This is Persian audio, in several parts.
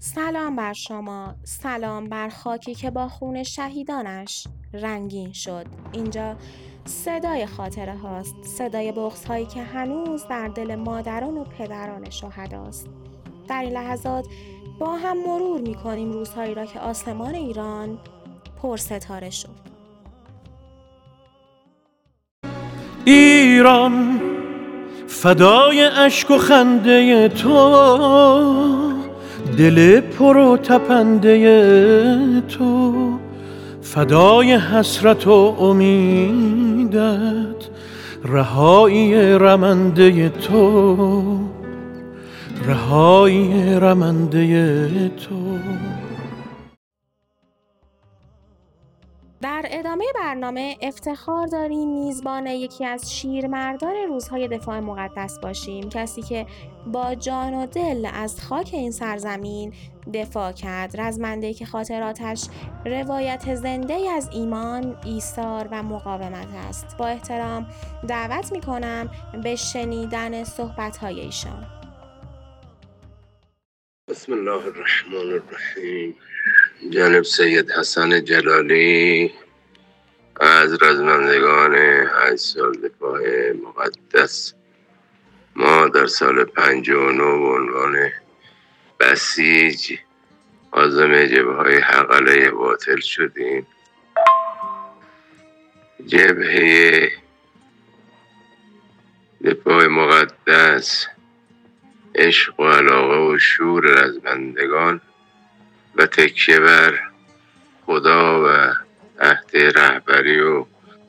سلام بر شما، سلام بر خاکی که با خون شهیدانش رنگین شد. اینجا صدای خاطره هاست، صدای بغض هایی که هنوز در دل مادران و پدران شهداست. در این لحظات با هم مرور می کنیم روزهایی را که آسمان ایران پر ستاره شد. ایران فدای اشک و خنده تو، دل پر و تپنده تو، فدای حسرت و امیدت، رهایی رمنده تو، رهایی رمنده تو. در ادامه برنامه افتخار داریم میزبان یکی از شیرمردان روزهای دفاع مقدس باشیم، کسی که با جان و دل از خاک این سرزمین دفاع کرد، رزمنده‌ای که خاطراتش روایت زنده از ایمان، ایثار و مقاومت است. با احترام دعوت می‌کنم به شنیدن صحبت‌های ایشان. بسم الله الرحمن الرحیم. جناب سید حسن جلالی از رزمندگان 8 سال دفاع مقدس، ما در سال 59 به عنوان بسیج عازم جبهه‌های حق علیه باطل شدیم. جبهه دفاع مقدس، عشق و علاقه و شور رزمندگان و تکیه بر خدا و عهد رهبری و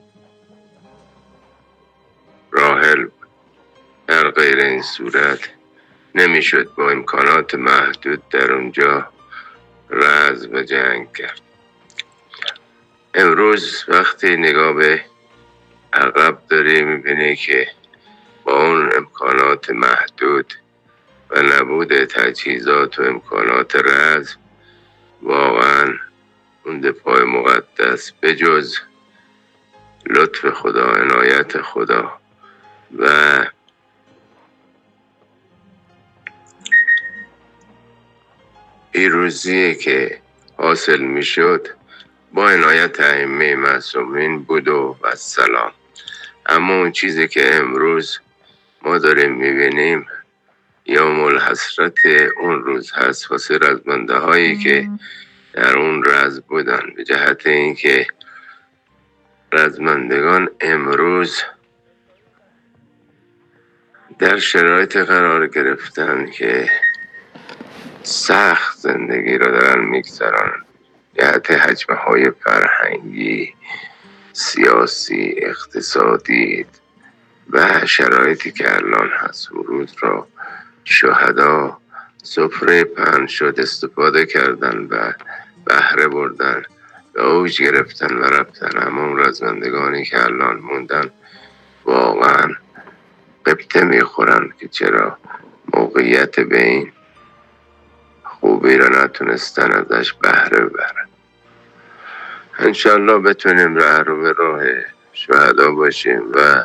راحل بود. در غیر این صورت نمیشد با امکانات محدود در اونجا رزم و جنگ کرد. امروز وقتی نگاه به عقب داری میبینی که با اون امکانات محدود و نبود تجهیزات و امکانات رزم، واقعا اون دفاع مقدس به جز لطف خدا، عنایت خدا و پیروزی که حاصل می شد با عنایت ائمه معصومین بود و السلام. اما اون چیزی که امروز ما داریم می بینیم یوم الحسرت اون روز هست واسه رزمنده هایی که در اون رزم بودن، به جهت اینکه رزمندگان امروز در شرایط قرار گرفتن که سخت زندگی را دارن میگذرن، جهت حجمه های فرهنگی، سیاسی، اقتصادی و شرایطی که الان هست. ورود را شهدا سفره پهن شد استفاده کردن و بهره بردن و اوج گرفتن و رفتن. اما اون رزمندگانی که الان موندن واقعا قبطه میخورن که چرا موقعیت به این خوبی را نتونستن ازش بهره ببرن. انشالله بتونیم رو به راه شهدا باشیم و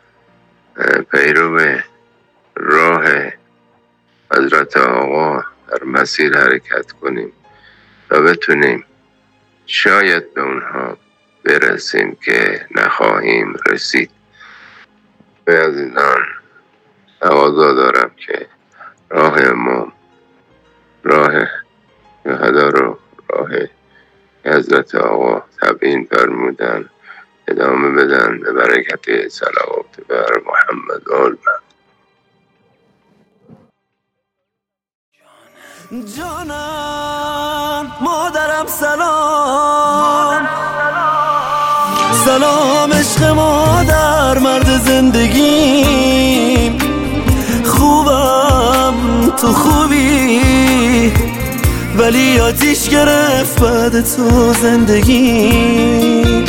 پیرو راه حضرت آقا در مسیر حرکت کنیم و بتونیم شاید به اونها برسیم که نخواهیم رسید. به عزیزان تقاضا دارم که راه امام، راه شهدا رو، راه حضرت آقا تبیین فرمودن، ادامه بدن به برکت صلوات بر محمد و آل جانم مادرم سلام، سلام عشق مادر مرد زندگیم، خوبم تو خوبی ولی آتیش گرفت بعد تو زندگی.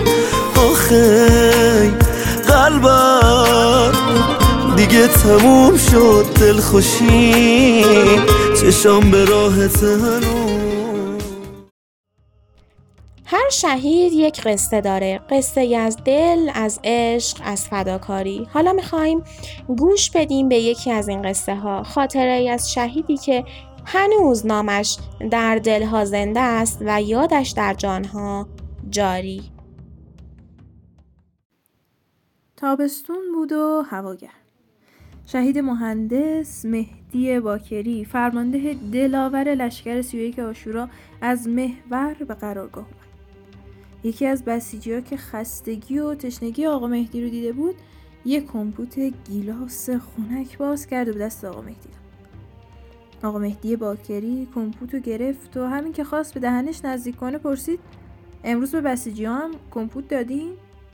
آخی قلبم دیگه تموم شد دلخوشی، چشام به راه تنو. هر شهید یک قصه داره، قصه ای از دل، از عشق، از فداکاری. حالا میخوایم گوش بدیم به یکی از این قصه ها، خاطره ای از شهیدی که هنوز نامش در دلها زنده است و یادش در جانها جاری. تابستون بود و هوا گرم. شهید مهندس مهدی باکری، فرمانده دلاور لشکر 31 عاشورا، از محور به قرارگاه اومد. یکی از بسیجی‌ها که خستگی و تشنگی آقا مهدی رو دیده بود، یک کمپوت گیلاس خنک باز کرد و به دست آقا مهدی داد. آقا مهدی باکری کمپوت رو گرفت و همین که خواست به دهنش نزدیک کنه پرسید: امروز به بسیجی‌ها هم کمپوت دادین؟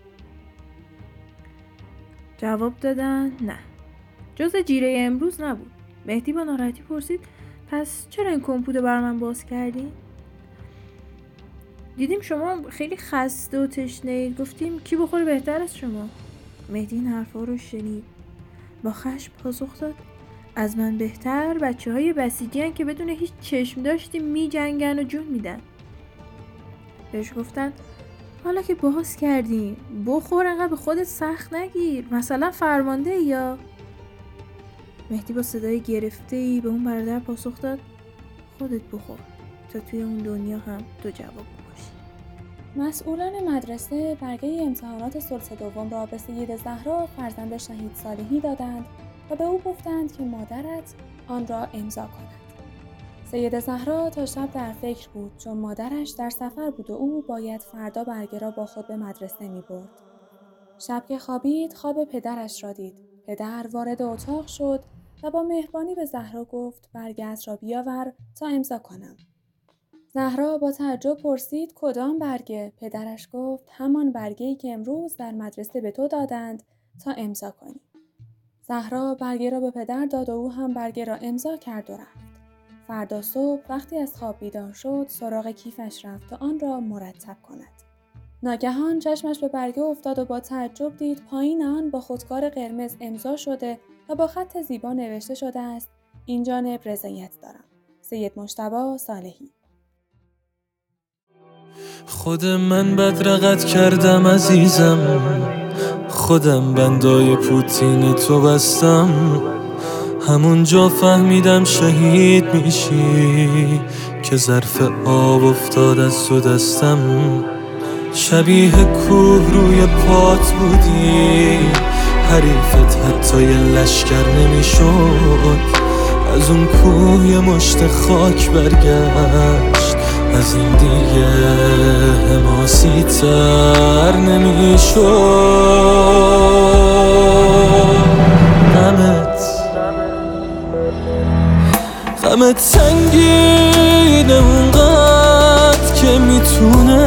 جواب دادن نه، جز جیره امروز نبود. مهدی با ناراحتی پرسید: پس چرا این کمپوت رو بر من باز کردی؟ دیدیم شما خیلی خسته و تشنه‌اید، گفتیم کی بخوره بهتر از شما. مهدی این حرفا رو شنید، با خشم پاسخ داد: از من بهتر بچه‌های بسیجی هن که بدون هیچ چشم داشتی می جنگن و جون میدن. بهش گفتن: حالا که باز کردیم بخور، انقدر به خودت سخت نگیر، مثلا فرمانده یا. مهدی با صدای گرفته‌ای به اون برادر پاسخ داد: خودت بخور تا توی اون دنیا هم تو جواب باشی. مسئولان مدرسه برگه امتحانات ثلث دوم را به سید زهرا فرزند شهید صالحی دادند و به او گفتند که مادرت آن را امضا کند. سید زهرا تا شب در فکر بود، چون مادرش در سفر بود و او باید فردا برگه را با خود به مدرسه می برد. شب که خوابید خواب پدرش را دید. پدر وارد اتاق شد و با مهربانی به زهرا گفت: برگه‌ات را بیاور تا امضا کنم. زهرا با تعجب پرسید: کدام برگه؟ پدرش گفت: همان برگه‌ای که امروز در مدرسه به تو دادند تا امضا کنی. زهرا برگه را به پدر داد و او هم برگه را امضا کرد و رفت. فردا صبح وقتی از خواب بیدار شد سراغ کیفش رفت تا آن را مرتب کند. ناگهان چشمش به برگه افتاد و با تعجب دید پایین آن با خودکار قرمز امضا شده و با خط زیبا نوشته شده است: این جانب رضایت دارم. سید مجتبی صالحی. خود من بدرقت کردم عزیزم، خودم بندای پوتین تو بستم، همونجا فهمیدم شهید میشی که ظرف آب افتاد از تو دستم. شبیه کوه روی پات بودی، حریفت حتی یه لشکر نمیشد. از اون کوه یه مشت خاک برگشت، از این دیگه حماسی تر نمیشد. غمت سنگینه اونقدر که میتونه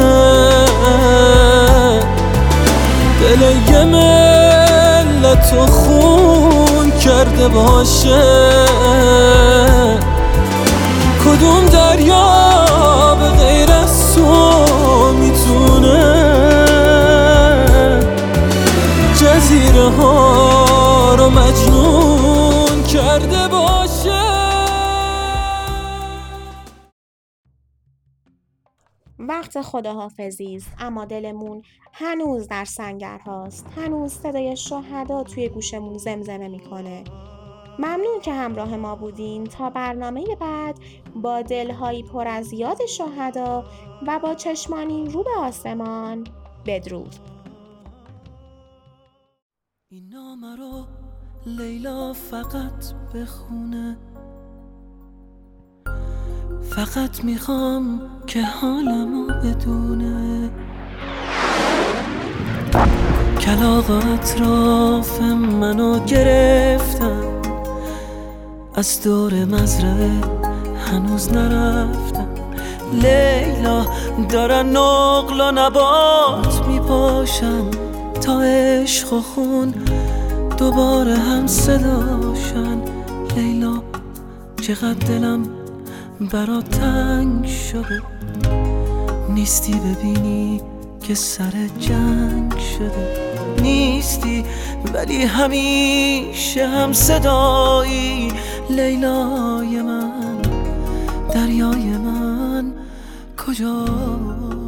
دل یه ملت خون کرده باشه. کدوم دریا به غیر از تو میتونه جزیره ها رو مجنون کرده باشه. وقت خداحافظی است، اما دلمون هنوز در سنگرهاست. هنوز صدای شهدا توی گوشمون زمزمه میکنه. ممنون که همراه ما بودین. تا برنامه بعد با دلهایی پر از یاد شهدا و با چشمانی رو به آسمان، بدرود. این نامه رو لیلا فقط بخونه، فقط میخوام که حالمو بدونه. کلاغ اطراف منو گرفتن، از دور مزرعه هنوز نرفتم. لیلا دارن نقل و نبات میپاشن تا عشق و خون دوباره هم صداشن. لیلا چقدر دلم برات تنگ شده، نیستی ببینی که سر جنگ شده. نیستی ولی همیشه هم صدایی. لیلای من، دریای من کجا